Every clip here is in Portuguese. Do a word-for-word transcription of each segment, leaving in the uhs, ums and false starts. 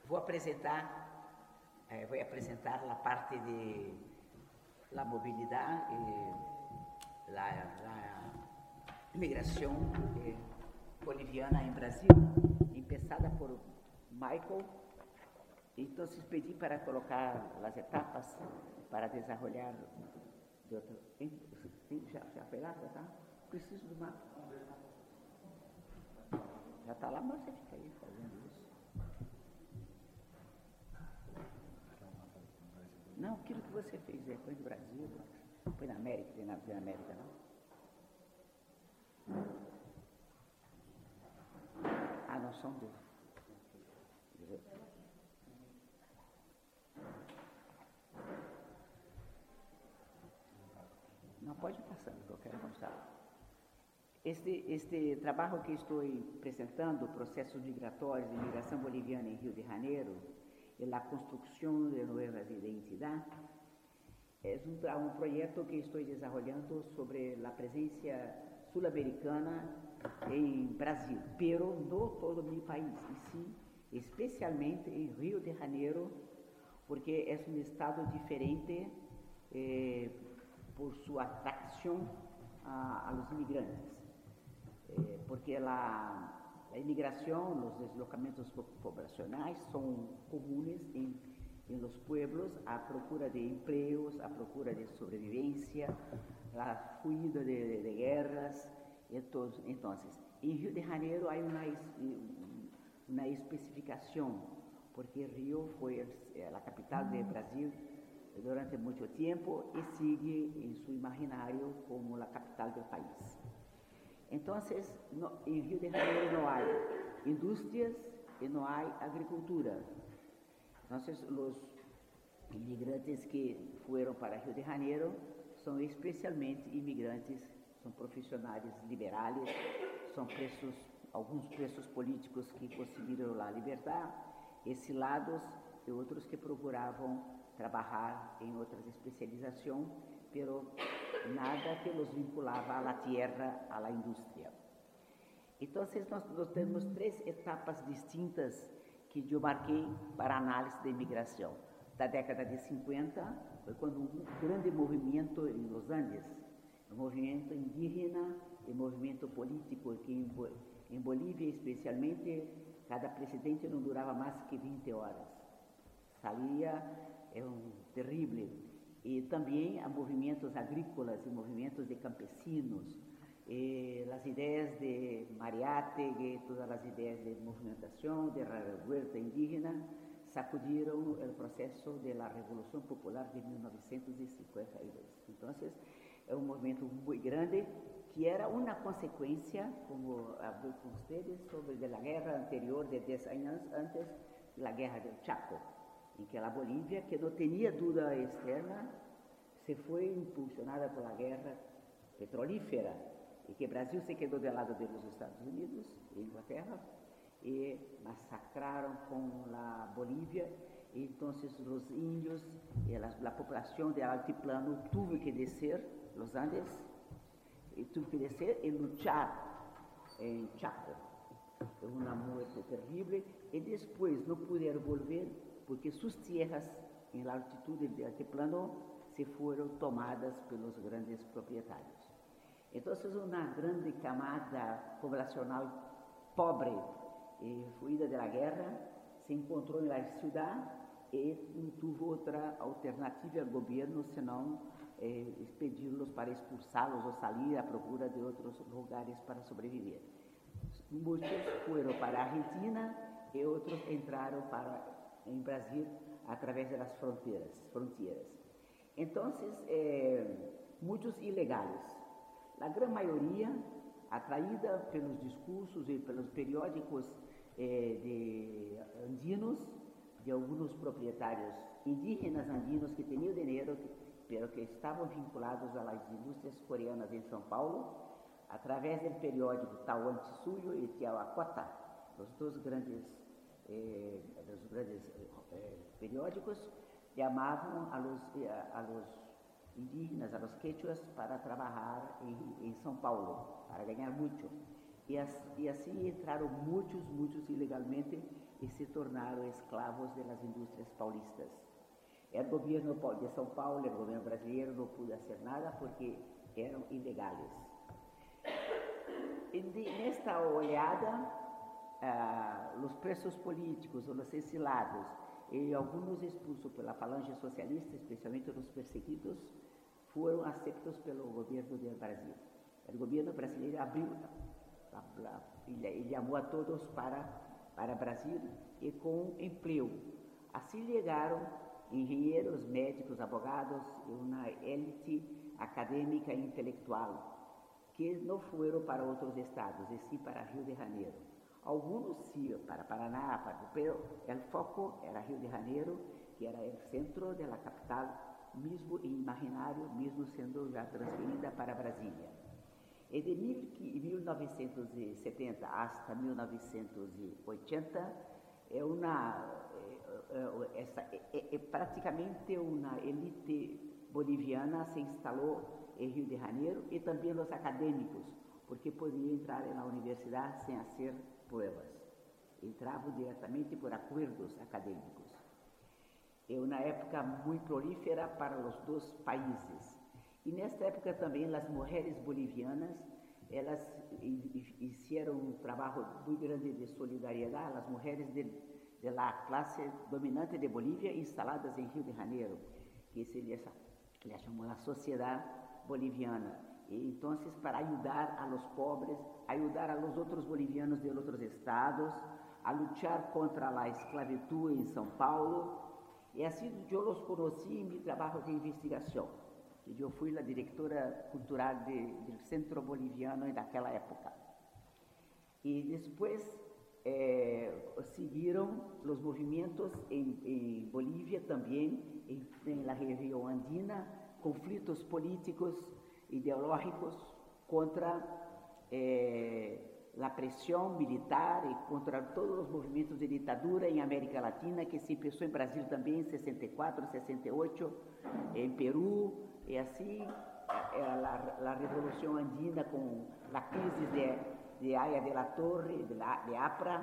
vou apresentar, eh, vou apresentar a parte de la mobilidade e la, la migração eh, boliviana em Brasil, empezada por Michael. Então, pedi para colocar as etapas para desenvolver de outro. Já, já pegaram, tá? Preciso do mapa. Já está lá, mas você fica aí fazendo isso. Não, aquilo que você fez, é, põe no Brasil, põe na América, tem na, na América, não? Ah, não são do... Não, pode ir passando, que eu quero mostrar. Este, este trabalho que estou apresentando, Processos Migratórios de Migração Boliviana em Rio de Janeiro, e a construção de novas identidades, é um, um projeto que estou desenvolvendo sobre a presença sul-americana em Brasil, pero no todo o meu país, e sim, especialmente em Rio de Janeiro, porque é um estado diferente eh, por sua atração a, a los imigrantes. Eh, porque a, a imigração, os deslocamentos populacionais são comuns em, em los pueblos, a procura de empregos, a procura de sobrevivência, a fuga de, de, de guerras. Então, em Rio de Janeiro há uma, uma especificação, porque Rio foi a capital do Brasil durante muito tempo e sigue em seu imaginário como a capital do país. Então, no, em Rio de Janeiro não há indústrias e não há agricultura. Então, os imigrantes que foram para Rio de Janeiro são especialmente imigrantes, são profissionais liberais, são presos, alguns presos políticos que conseguiram a liberdade, exilados e outros que procuravam trabalhar em outras especializações, pero nada que los vinculava à terra, à indústria. Então, nós, nós temos três etapas distintas que eu marquei para análise da imigração. Da década de cinquenta, foi quando um grande movimento em Los Andes, um movimento indígena e movimento político, que em, em Bolívia, especialmente, cada presidente não durava mais que vinte horas. Saía, é um terrível. E também há movimentos agrícolas e movimentos de campesinos, e as ideias de Mariátegui, todas as ideias de movimentação, de huerta indígena, sacudiram o processo da Revolução Popular de mil novecentos e cinquenta e dois. Então, é um movimento muito grande, que era uma consequência, como falei com vocês, sobre a guerra anterior de dez anos antes da Guerra do Chaco, em que a Bolívia, que não tinha dúvida externa, se foi impulsionada pela guerra petrolífera, e que o Brasil se quedou do lado dos Estados Unidos e Inglaterra, e massacraram com a Bolívia, e então os índios e a, a população do altiplano teve que descer os Andes, e teve que descer e lutar em Chaco. Foi uma morte terrível, e depois não puderam volver, porque suas terras, em altitude do altiplano, se foram tomadas pelos grandes proprietários. Então, uma grande camada populacional pobre e fuída da guerra se encontrou na cidade e não teve outra alternativa ao governo senão eh, expedi-los para expulsá-los ou sair à procura de outros lugares para sobreviver. Muitos foram para a Argentina e outros entraram para em Brasil através das fronteiras. fronteiras. Então, eh, muitos ilegais. A grande maioria, atraída pelos discursos e pelos periódicos eh, de andinos, de alguns proprietários indígenas andinos que tinham dinheiro, pero que estavam vinculados às indústrias coreanas em São Paulo, através do periódico Tawan Tsuyo e Tiahuacota, os dois grandes, eh, os grandes eh, periódicos, chamavam a los, a, a los indígenas, a los quechuas, para trabalhar em, em São Paulo, para ganhar muito. E, as, e assim entraram muitos, muitos ilegalmente e se tornaram escravos das indústrias paulistas. O governo de São Paulo, o governo brasileiro não pôde fazer nada porque eram ilegais. E de, nesta olhada, ah, os presos políticos, os exilados e alguns expulsos pela falange socialista, especialmente os perseguidos, foram aceitos pelo governo do Brasil. O governo brasileiro abriu e chamou a todos para para Brasil e com emprego. Assim chegaram engenheiros, médicos, advogados e uma elite acadêmica e intelectual que não foram para outros estados, e sim para Rio de Janeiro. Alguns sim para Paraná, para pero o foco era Rio de Janeiro, que era o centro da capital, mesmo imaginário, mesmo sendo já transferida para Brasília. E de mil novecentos e setenta hasta mil novecentos e oitenta é uma é, essa, é, é praticamente uma elite boliviana se instalou em Rio de Janeiro e também os acadêmicos, porque podiam entrar na universidade sem fazer provas. Entravam diretamente por acordos acadêmicos. É uma época muito prolífera para os dois países. E nesta época também as mulheres bolivianas, elas fizeram um trabalho muito grande de solidariedade, as mulheres de, de la classe dominante de Bolívia instaladas em Rio de Janeiro, que se lhe chamou a sociedade boliviana. E então, para ajudar a los pobres, ajudar a los outros bolivianos de outros estados, a lutar contra a esclavitud em São Paulo. E assim eu os conheci em meu trabalho de investigação. Eu fui a diretora cultural de, do Centro Boliviano daquela época. E depois eh, seguiram os movimentos em, em Bolívia também, em, em la região andina, conflitos políticos, ideológicos contra eh, a pressão militar e contra todos os movimentos de ditadura em América Latina, que se começou em Brasil também em sessenta e quatro, sessenta e oito, em Peru. E assim, a, a, a Revolução Andina com a crise de, de Aya de la Torre, de, la, de APRA,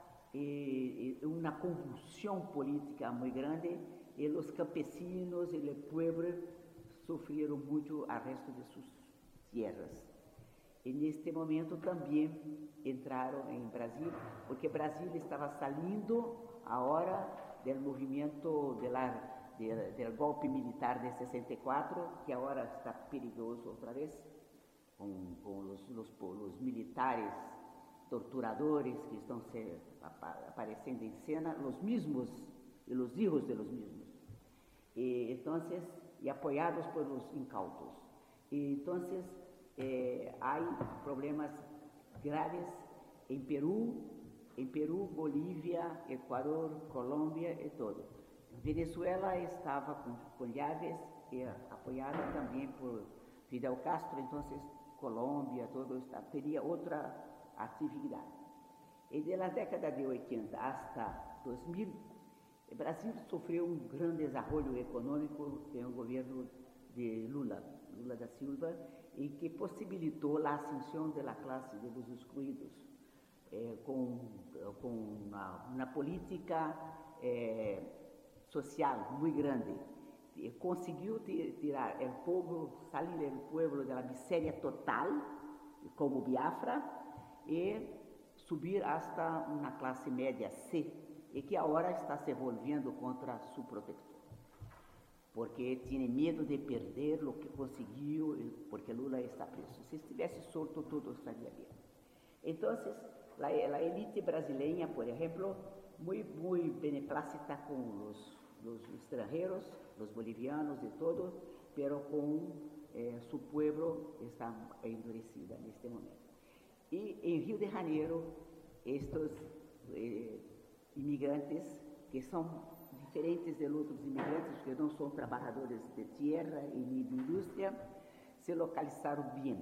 e, e uma convulsão política muito grande, e os campesinos e o povo sofreram muito arresto de suas tierras. E neste momento também entraram em Brasil, porque Brasil estava saindo agora do movimento de la do golpe militar de sessenta e quatro, que agora está perigoso outra vez, com, com os, os, os militares torturadores que estão se, aparecendo em cena, os mesmos e os filhos de los mesmos. E, então, e apoiados por os incautos. E, então, eh, há problemas graves em Peru, em Peru, Bolívia, Equador, Colômbia e todo. Venezuela estava com, com Chávez e apoiada também por Fidel Castro, então Colômbia, todo está, teria outra atividade. E da década de oitenta hasta dois mil, o Brasil sofreu um grande desenvolvimento econômico com o governo de Lula, Lula da Silva, e que possibilitou a ascensão da classe dos excluídos, eh, com, com uma, uma política eh, social muito grande. E conseguiu tirar o povo, sair do povo da miséria total, como Biafra, e subir hasta uma classe média C, e que agora está se volviendo contra seu protetor, porque tem medo de perder o que conseguiu, porque Lula está preso. Se estivesse solto, tudo estaria bem. Então, a elite brasileira, por exemplo, muito, muito beneplácita com os, os estrangeiros, os bolivianos e todo, pero com eh, seu povo está endurecida neste momento. E em Rio de Janeiro, estes eh, imigrantes, que são diferentes de outros imigrantes, que não são trabalhadores de terra e de indústria, se localizaram bem.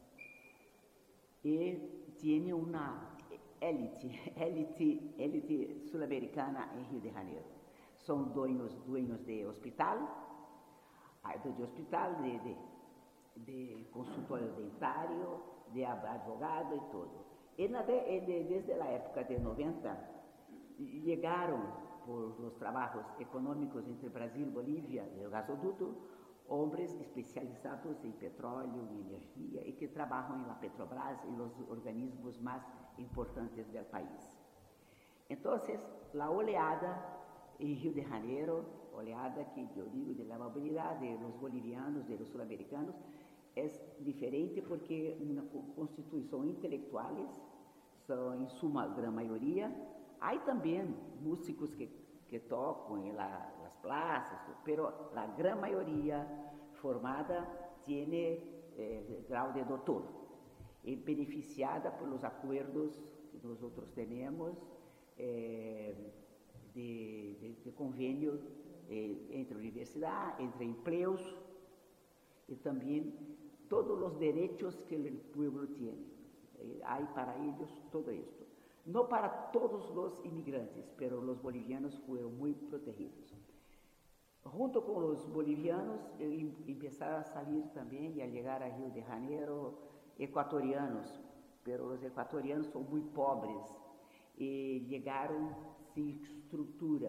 E tinha uma élite, élite, élite sul-americana em Rio de Janeiro. São dueños, dueños de hospital, de hospital, de, de, de consultório dentário, de advogado e tudo. E na de, de, desde a época de noventa, Llegaron por los trabajos económicos entre Brasil y Bolivia, el gasoducto, hombres especializados en petróleo y energía y que trabajan en la Petrobras y los organismos más importantes del país. Entonces, la oleada en Río de Janeiro, oleada que yo digo de la movilidad de los bolivianos, de los sudamericanos, es diferente porque una constitución intelectuales, son en su gran mayoría. Hay también músicos que, que tocan en la, las plazas, pero la gran mayoría formada tiene eh, grado de doctor, y beneficiada por los acuerdos que nosotros tenemos eh, de, de, de convenio eh, entre universidad, entre empleos y también todos los derechos que el pueblo tiene. Eh, hay para ellos todo esto. No para todos los inmigrantes, pero los bolivianos fueron muy protegidos. Junto con los bolivianos, eh, empezaron a salir también y a llegar a Río de Janeiro ecuatorianos, pero los ecuatorianos son muy pobres y llegaron sin estructura.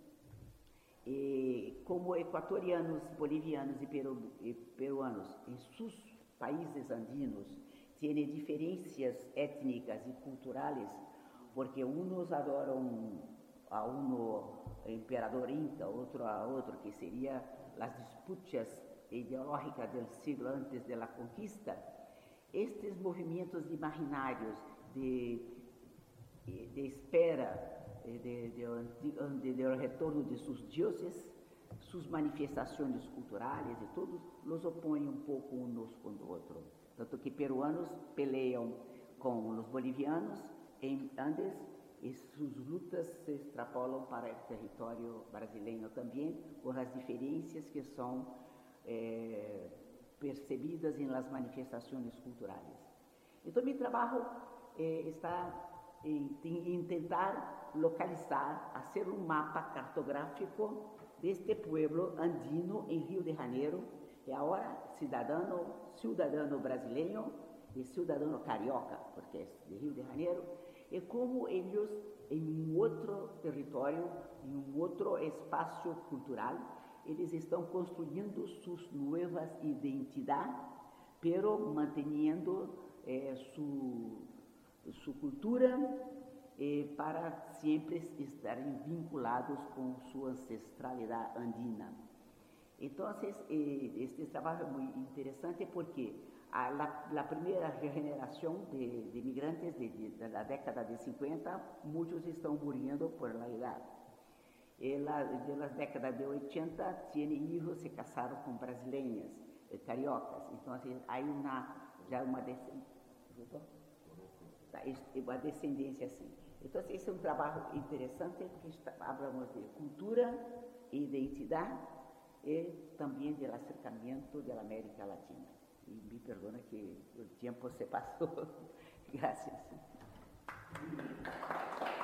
E como equatorianos, bolivianos e, peru, e peruanos em seus países andinos têm diferenças étnicas e culturais, porque uns adoram a um imperador inca, outro a outro, que seria as disputas ideológicas do siglo antes da conquista, estes movimentos imaginários de, de espera De, de, de, de retorno de sus dioses, sus manifestações culturais e todos los opõem um pouco uns com o outro. Tanto que peruanos peleam com os bolivianos em Andes e suas lutas se extrapolam para o território brasileiro também, com as diferenças que são eh, percebidas em las manifestações culturais. Então, meu trabalho eh, está em, em tentar localizar, hacer un mapa cartográfico de este pueblo andino en Río de Janeiro, y ahora ciudadano, ciudadano brasileño y ciudadano carioca, porque es de Río de Janeiro, y cómo ellos en un otro territorio, en un otro espacio cultural, ellos están construyendo sus nuevas identidades, pero manteniendo eh, su, su cultura, Eh, para sempre estarem vinculados com sua ancestralidade andina. Então, eh, este trabalho é muito interessante porque a la, la primeira geração de, de imigrantes de, de, da década de cinquenta, muitos estão morrendo por la idade. E la, de la década de oitenta, têm filhos se casaram com brasileiras, eh, cariocas. Então, há uma, já uma descendência, uma descendência assim. Então, esse é um trabalho interessante, porque falamos de cultura e identidade e também do acercamento da América Latina. E me perdona que o tempo se passou. Graças.